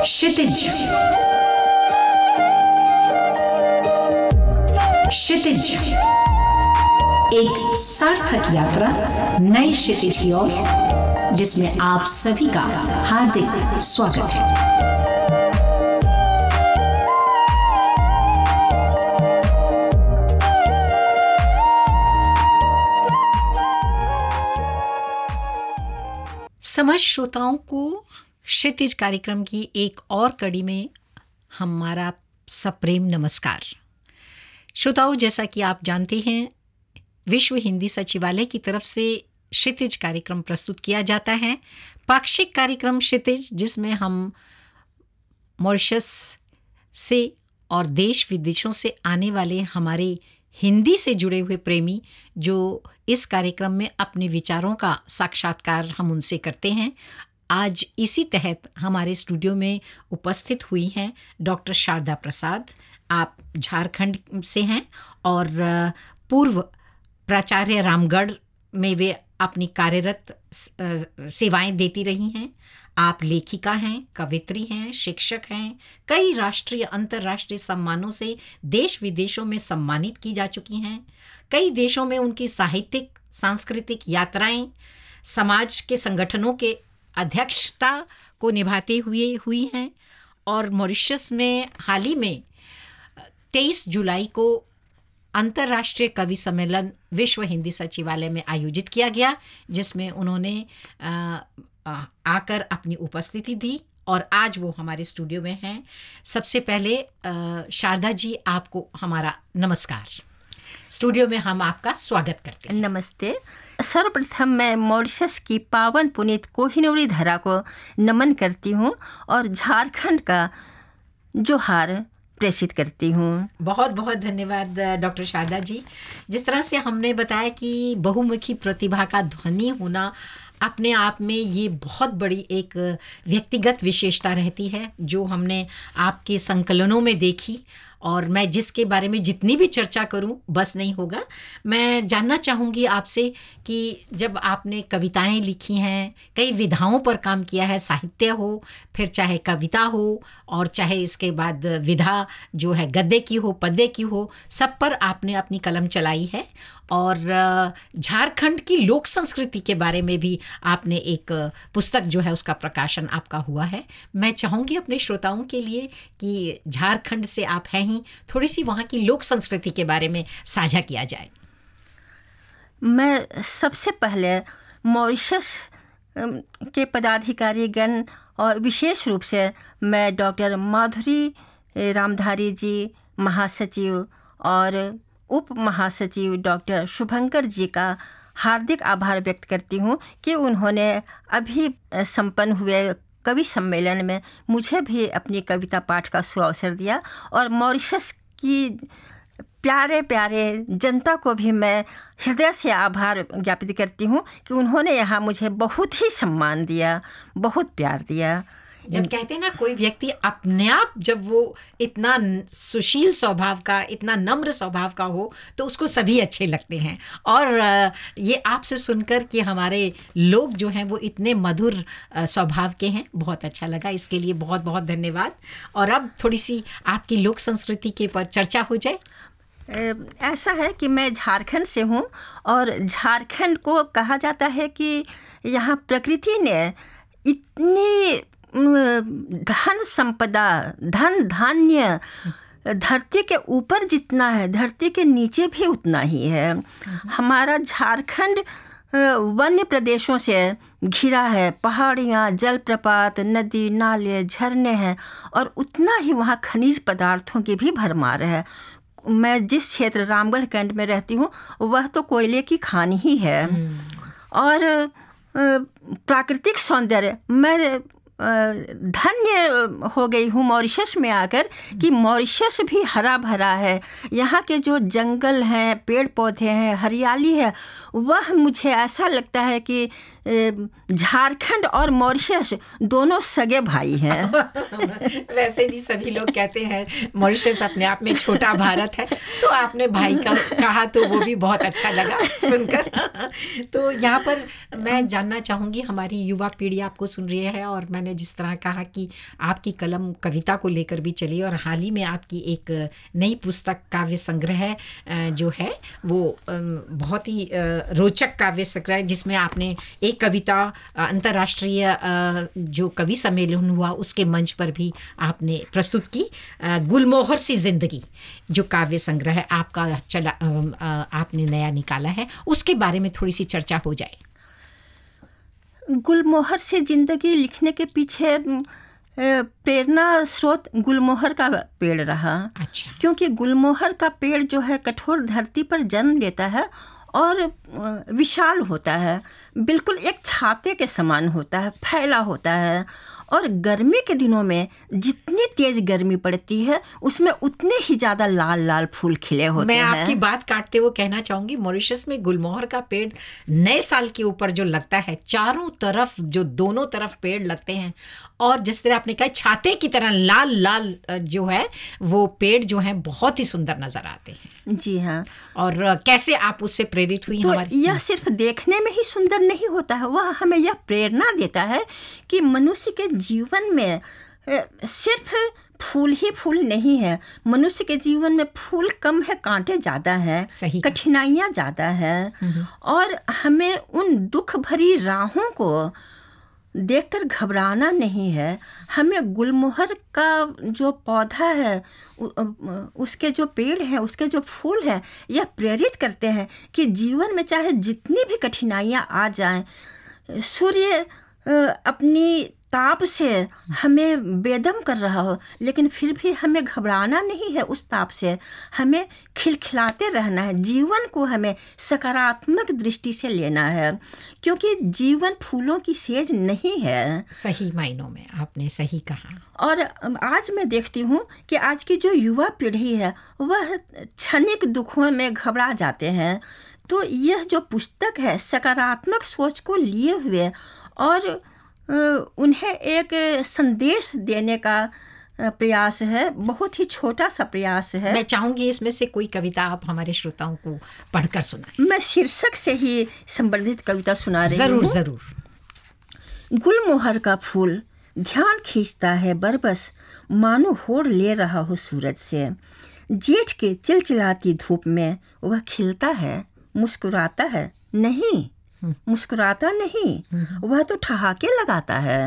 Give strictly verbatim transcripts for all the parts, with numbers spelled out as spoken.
क्षितिज। क्षितिज एक सार्थक यात्रा नए क्षितिज की ओर, जिसमें आप सभी का हार्दिक स्वागत है। समस्त श्रोताओं को क्षितिज कार्यक्रम की एक और कड़ी में हमारा सप्रेम नमस्कार। श्रोताओं, जैसा कि आप जानते हैं, विश्व हिंदी सचिवालय की तरफ से क्षितिज कार्यक्रम प्रस्तुत किया जाता है। पाक्षिक कार्यक्रम क्षितिज, जिसमें हम मॉरिशस से और देश विदेशों से आने वाले हमारे हिंदी से जुड़े हुए प्रेमी जो इस कार्यक्रम में अपने विचारों का साक्षात्कार हम उनसे करते हैं। आज इसी तहत हमारे स्टूडियो में उपस्थित हुई हैं डॉक्टर शारदा प्रसाद। आप झारखंड से हैं और पूर्व प्राचार्य रामगढ़ में वे अपनी कार्यरत सेवाएं देती रही हैं। आप लेखिका हैं, कवित्री हैं, शिक्षक हैं। कई राष्ट्रीय अंतर्राष्ट्रीय सम्मानों से देश विदेशों में सम्मानित की जा चुकी हैं। कई देशों में उनकी साहित्यिक सांस्कृतिक यात्राएं समाज के संगठनों के अध्यक्षता को निभाते हुए हुई हैं। और मॉरिशस में हाल ही में तेईस जुलाई को अंतर्राष्ट्रीय कवि सम्मेलन विश्व हिंदी सचिवालय में आयोजित किया गया, जिसमें उन्होंने आ, आकर अपनी उपस्थिति दी और आज वो हमारे स्टूडियो में हैं। सबसे पहले शारदा जी, आपको हमारा नमस्कार। स्टूडियो में हम आपका स्वागत करते हैं। नमस्ते। सर्वप्रथम मैं मॉरिशस की पावन पुनीत कोहिनूरी धरा को नमन करती हूँ और झारखंड का जोहार प्रेषित करती हूँ। बहुत बहुत धन्यवाद डॉक्टर शारदा जी। जिस तरह से हमने बताया कि बहुमुखी प्रतिभा का ध्वनि होना अपने आप में ये बहुत बड़ी एक व्यक्तिगत विशेषता रहती है, जो हमने आपके संकलनों में देखी। और मैं जिसके बारे में जितनी भी चर्चा करूं बस नहीं होगा। मैं जानना चाहूँगी आपसे कि जब आपने कविताएं लिखी हैं, कई विधाओं पर काम किया है, साहित्य हो, फिर चाहे कविता हो और चाहे इसके बाद विधा जो है गद्य की हो, पद्य की हो, सब पर आपने अपनी कलम चलाई है। और झारखंड की लोक संस्कृति के बारे में भी आपने एक पुस्तक जो है उसका प्रकाशन आपका हुआ है। मैं चाहूँगी अपने श्रोताओं के लिए कि झारखंड से आप हैं ही, थोड़ी सी वहाँ की लोक संस्कृति के बारे में साझा किया जाए। मैं सबसे पहले मॉरिशस के पदाधिकारीगण और विशेष रूप से मैं डॉक्टर माधुरी रामधारी जी महासचिव और उप महासचिव डॉक्टर शुभंकर जी का हार्दिक आभार व्यक्त करती हूँ कि उन्होंने अभी संपन्न हुए कवि सम्मेलन में मुझे भी अपनी कविता पाठ का सुअवसर दिया। और मॉरिशस की प्यारे प्यारे जनता को भी मैं हृदय से आभार ज्ञापित करती हूँ कि उन्होंने यहाँ मुझे बहुत ही सम्मान दिया, बहुत प्यार दिया। जब कहते हैं ना, कोई व्यक्ति अपने आप जब वो इतना सुशील स्वभाव का, इतना नम्र स्वभाव का हो तो उसको सभी अच्छे लगते हैं। और ये आपसे सुनकर कि हमारे लोग जो हैं वो इतने मधुर स्वभाव के हैं, बहुत अच्छा लगा। इसके लिए बहुत बहुत धन्यवाद। और अब थोड़ी सी आपकी लोक संस्कृति के पर चर्चा हो जाए। ऐसा है कि मैं झारखंड से हूँ और झारखंड को कहा जाता है कि यहाँ प्रकृति ने इतनी धन संपदा, धन धान्य धरती के ऊपर जितना है, धरती के नीचे भी उतना ही है। हमारा झारखंड वन्य प्रदेशों से घिरा है, पहाड़ियाँ, जलप्रपात, नदी, नाले, झरने हैं और उतना ही वहाँ खनिज पदार्थों की भी भरमार है। मैं जिस क्षेत्र रामगढ़ कैंट में रहती हूँ वह तो कोयले की खान ही है। और प्राकृतिक सौंदर्य, मैं धन्य हो गई हूँ मॉरिशस में आकर कि मॉरिशस भी हरा भरा है। यहाँ के जो जंगल हैं, पेड़ पौधे हैं, हरियाली है, वह मुझे ऐसा लगता है कि झारखंड और मॉरिशस दोनों सगे भाई हैं। वैसे भी सभी लोग कहते हैं मॉरिशस अपने आप में छोटा भारत है, तो आपने भाई का कहा तो वो भी बहुत अच्छा लगा सुनकर। तो यहाँ पर मैं जानना चाहूँगी, हमारी युवा पीढ़ी आपको सुन रही है और मैंने जिस तरह कहा कि आपकी कलम कविता को लेकर भी चली और हाल ही में आपकी एक नई पुस्तक काव्य संग्रह जो है वो बहुत ही रोचक काव्य संग्रह जिसमें आपने एक कविता अंतर्राष्ट्रीय जो कवि सम्मेलन हुआ उसके मंच पर भी आपने प्रस्तुत की, गुलमोहर सी जिंदगी जो काव्य संग्रह है आपका चला आपने नया निकाला है, उसके बारे में थोड़ी सी चर्चा हो जाए। गुलमोहर सी जिंदगी लिखने के पीछे प्रेरणा स्रोत गुलमोहर का पेड़ रहा। अच्छा। क्योंकि गुलमोहर का पेड़ जो है कठोर धरती पर जन्म लेता है और विशाल होता है, बिल्कुल एक छाते के समान होता है, फैला होता है, और गर्मी के दिनों में जितनी तेज गर्मी पड़ती है उसमें उतने ही ज़्यादा लाल लाल फूल खिले होते मैं हैं। मैं आपकी बात काटते हुए कहना चाहूँगी, मॉरिशस में गुलमोहर का पेड़ नए साल के ऊपर जो लगता है, चारों तरफ जो दोनों तरफ पेड़ लगते हैं और जिस तरह आपने कहा छाते की तरह लाल लाल जो है वो पेड़ जो है बहुत ही सुंदर नजर आते हैं। जी हाँ। और कैसे आप उससे प्रेरित हुई? तो हमारी यह सिर्फ देखने में ही सुंदर नहीं होता है, वह हमें यह प्रेरणा देता है कि मनुष्य के जीवन में सिर्फ फूल ही फूल नहीं है, मनुष्य के जीवन में फूल कम है, कांटे ज़्यादा हैं, कठिनाइयाँ ज़्यादा हैं, और हमें उन दुख भरी राहों को देखकर घबराना नहीं है। हमें गुलमोहर का जो पौधा है, उसके जो पेड़ हैं, उसके जो फूल हैं, यह प्रेरित करते हैं कि जीवन में चाहे जितनी भी कठिनाइयाँ आ जाएं, सूर्य अपनी ताप से हमें बेदम कर रहा हो, लेकिन फिर भी हमें घबराना नहीं है उस ताप से, हमें खिलखिलाते रहना है, जीवन को हमें सकारात्मक दृष्टि से लेना है, क्योंकि जीवन फूलों की सेज नहीं है। सही मायनों में आपने सही कहा। और आज मैं देखती हूँ कि आज की जो युवा पीढ़ी है वह क्षणिक दुखों में घबरा जाते हैं। तो यह जो पुस्तक है सकारात्मक सोच को लिए हुए और उन्हें एक संदेश देने का प्रयास है, बहुत ही छोटा सा प्रयास है। मैं चाहूँगी इसमें से कोई कविता आप हमारे श्रोताओं को पढ़कर सुनाएं। मैं शीर्षक से ही संबंधित कविता सुना रही हूँ। जरूर जरूर। गुलमोहर का फूल ध्यान खींचता है बरबस, मानो होड़ ले रहा हो सूरज से। जेठ के चिलचिलाती धूप में वह खिलता है, मुस्कुराता है नहीं, मुस्कुराता नहीं, वह तो ठहाके लगाता है।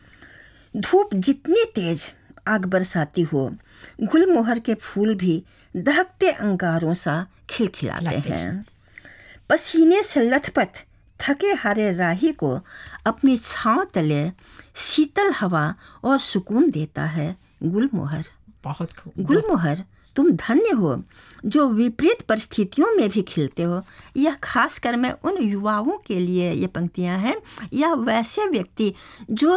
धूप जितनी तेज आग बरसाती हो, गुलमोहर के फूल भी दहकते अंगारों सा खिलखिलाते हैं। पसीने से लथपथ थके हारे राही को अपनी छांव तले शीतल हवा और सुकून देता है गुलमोहर। बहुत खूब। गुलमोहर, तुम धन्य हो जो विपरीत परिस्थितियों में भी खिलते हो। यह खासकर मैं उन युवाओं के लिए ये पंक्तियां हैं, या वैसे व्यक्ति जो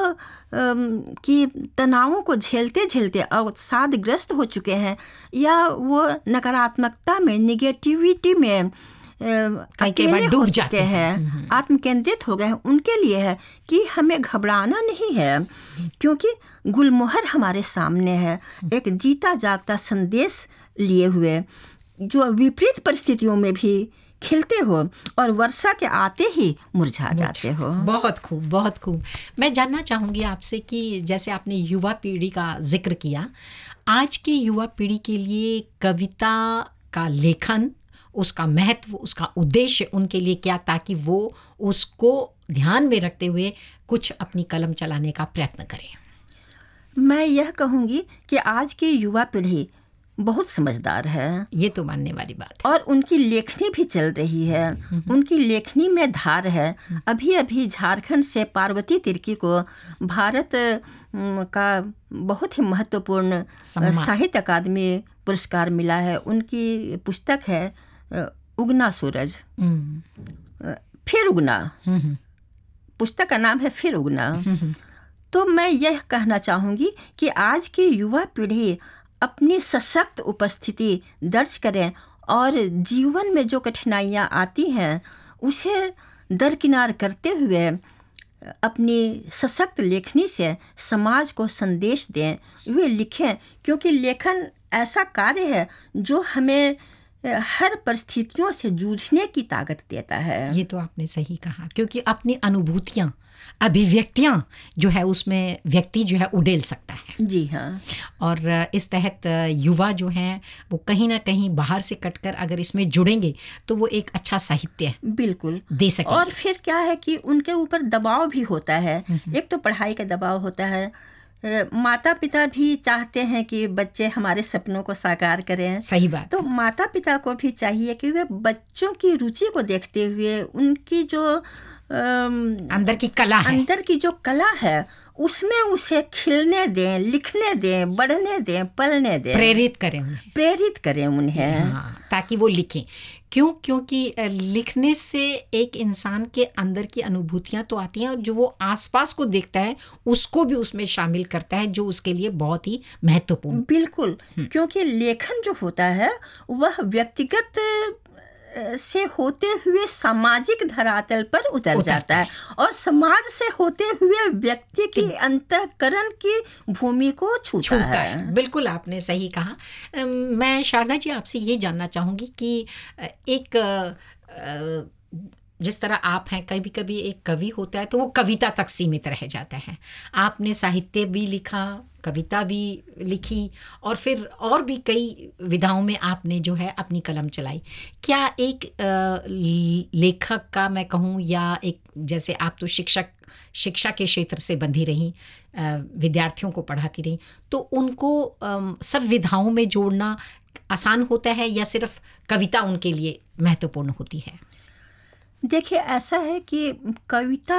कि तनावों को झेलते झेलते अवसादग्रस्त हो चुके हैं, या वो नकारात्मकता में, निगेटिविटी में कई बार डूब जाते हैं, आत्मकेंद्रित हो गए हैं। उनके लिए है कि हमें घबराना नहीं है, क्योंकि गुलमोहर हमारे सामने है, एक जीता जागता संदेश लिए हुए, जो विपरीत परिस्थितियों में भी खिलते हो और वर्षा के आते ही मुरझा जाते हो। बहुत खूब, बहुत खूब। मैं जानना चाहूँगी आपसे कि जैसे आपने युवा पीढ़ी का जिक्र किया, आज की युवा पीढ़ी के लिए कविता का लेखन, उसका महत्व, उसका उद्देश्य उनके लिए क्या, ताकि वो उसको ध्यान में रखते हुए कुछ अपनी कलम चलाने का प्रयत्न करें? मैं यह कहूँगी कि आज की युवा पीढ़ी बहुत समझदार है। ये तो मानने वाली बात है। और उनकी लेखनी भी चल रही है, उनकी लेखनी में धार है। अभी अभी झारखंड से पार्वती तिर्की को भारत का बहुत ही महत्वपूर्ण साहित्य अकादमी पुरस्कार मिला है। उनकी पुस्तक है उगना सूरज, फिर उगना, पुस्तक का नाम है फिर उगना। तो मैं यह कहना चाहूँगी कि आज की युवा पीढ़ी अपनी सशक्त उपस्थिति दर्ज करें और जीवन में जो कठिनाइयाँ आती हैं उसे दरकिनार करते हुए अपनी सशक्त लेखनी से समाज को संदेश दें, वे लिखें, क्योंकि लेखन ऐसा कार्य है जो हमें हर परिस्थितियों से जूझने की ताकत देता है। ये तो आपने सही कहा, क्योंकि अपनी अनुभूतियाँ, अभिव्यक्तियाँ जो है उसमें व्यक्ति जो है उड़ेल सकता है। जी हाँ। और इस तहत युवा जो हैं वो कहीं ना कहीं बाहर से कटकर अगर इसमें जुड़ेंगे तो वो एक अच्छा साहित्य बिल्कुल दे सकेंगे। और फिर क्या है कि उनके ऊपर दबाव भी होता है। एक तो पढ़ाई का दबाव होता है, माता पिता भी चाहते हैं कि बच्चे हमारे सपनों को साकार करें। सही बात। तो माता पिता को भी चाहिए कि वे बच्चों की रुचि को देखते हुए उनकी जो अंदर की कला है, अंदर की जो कला है उसमें उसे खिलने दें, लिखने दें, बढ़ने दें, पलने दें, प्रेरित करें उन्हें, प्रेरित करें उन्हें। हाँ, ताकि वो लिखें। क्यों? क्योंकि लिखने से एक इंसान के अंदर की अनुभूतियाँ तो आती हैं और जो वो आसपास को देखता है उसको भी उसमें शामिल करता है, जो उसके लिए बहुत ही महत्वपूर्ण। बिल्कुल, क्योंकि लेखन जो होता है वह व्यक्तिगत से होते हुए सामाजिक धरातल पर उतर जाता है और समाज से होते हुए व्यक्ति की अंतःकरण की भूमि को छूता है।, है बिल्कुल आपने सही कहा। मैं शारदा जी आपसे ये जानना चाहूँगी कि एक जिस तरह आप हैं, कभी कभी एक कवि होता है तो वो कविता तक सीमित रह जाता है। आपने साहित्य भी लिखा, कविता भी लिखी और फिर और भी कई विधाओं में आपने जो है अपनी कलम चलाई। क्या एक लेखक का मैं कहूँ, या एक जैसे आप तो शिक्षक शिक्षा के क्षेत्र से बंधी रहीं, विद्यार्थियों को पढ़ाती रहीं, तो उनको सब विधाओं में जोड़ना आसान होता है या सिर्फ कविता उनके लिए महत्वपूर्ण होती है? देखिए, ऐसा है कि कविता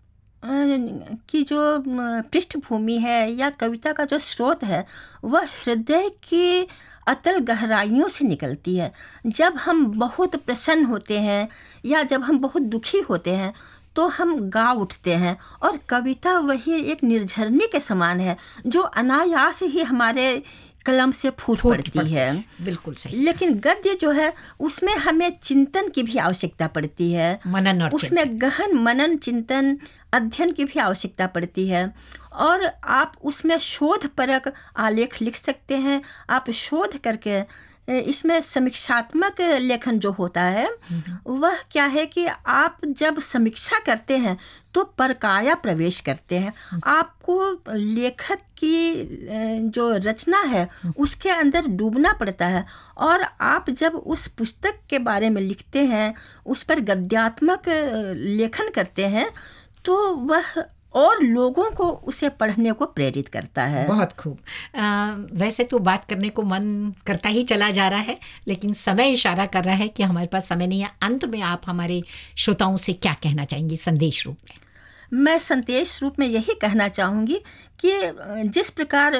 की जो पृष्ठभूमि है या कविता का जो स्रोत है वह हृदय की अतल गहराइयों से निकलती है। जब हम बहुत प्रसन्न होते हैं या जब हम बहुत दुखी होते हैं तो हम गा उठते हैं, और कविता वही एक निर्झरने के समान है जो अनायास ही हमारे कलम से फूट पड़ती है। बिल्कुल सही। लेकिन गद्य जो है उसमें हमें चिंतन की भी आवश्यकता पड़ती है, मनन और उसमें गहन मनन, चिंतन, अध्ययन की भी आवश्यकता पड़ती है, और आप उसमें शोधपरक आलेख लिख सकते हैं। आप शोध करके इसमें समीक्षात्मक लेखन जो होता है वह क्या है कि आप जब समीक्षा करते हैं तो परकाया प्रवेश करते हैं। आपको लेखक की जो रचना है उसके अंदर डूबना पड़ता है, और आप जब उस पुस्तक के बारे में लिखते हैं, उस पर गद्यात्मक लेखन करते हैं, तो वह और लोगों को उसे पढ़ने को प्रेरित करता है। बहुत खूब। वैसे तो बात करने को मन करता ही चला जा रहा है, लेकिन समय इशारा कर रहा है कि हमारे पास समय नहीं है। अंत में आप हमारे श्रोताओं से क्या कहना चाहेंगी संदेश रूप में? मैं संदेश रूप में यही कहना चाहूँगी कि जिस प्रकार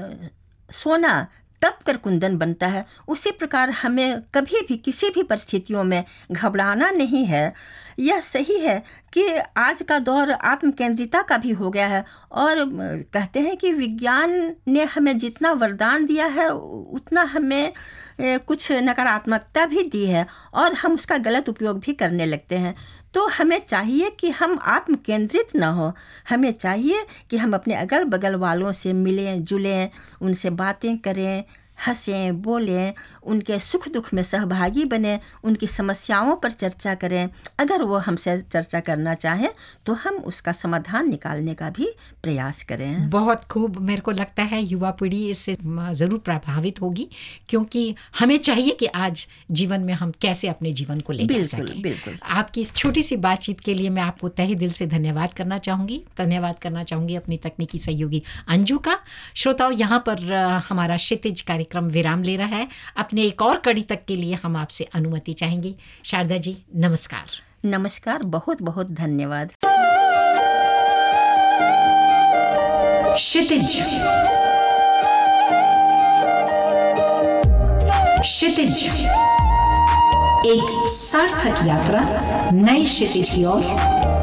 सोना तप कर कुंदन बनता है, उसी प्रकार हमें कभी भी किसी भी परिस्थितियों में घबराना नहीं है। यह सही है कि आज का दौर आत्मकेंद्रिता का भी हो गया है, और कहते हैं कि विज्ञान ने हमें जितना वरदान दिया है उतना हमें कुछ नकारात्मकता भी दी है, और हम उसका गलत उपयोग भी करने लगते हैं। तो हमें चाहिए कि हम आत्म केंद्रित न हो, हमें चाहिए कि हम अपने अगल बगल वालों से मिलें जुलें, उनसे बातें करें, हंसें बोलें, उनके सुख दुख में सहभागी बने, उनकी समस्याओं पर चर्चा करें। अगर वो हमसे चर्चा करना चाहें तो हम उसका समाधान निकालने का भी प्रयास करें। बहुत खूब। मेरे को लगता है युवा पीढ़ी इससे ज़रूर प्रभावित होगी, क्योंकि हमें चाहिए कि आज जीवन में हम कैसे अपने जीवन को ले जा सकें। बिल्कुल। आपकी इस छोटी सी बातचीत के लिए मैं आपको तहे दिल से धन्यवाद करना चाहूँगी धन्यवाद करना चाहूँगी अपनी तकनीकी सहयोगी अंजू का। श्रोताओं, यहाँ पर हमारा क्षितिज कार्यक्रम विराम ले रहा है। अपने एक और कड़ी तक के लिए हम आपसे अनुमति चाहेंगे। शारदा जी, नमस्कार। नमस्कार, बहुत बहुत धन्यवाद। क्षितिज क्षितिज एक सार्थक यात्रा नए क्षितिज की ओर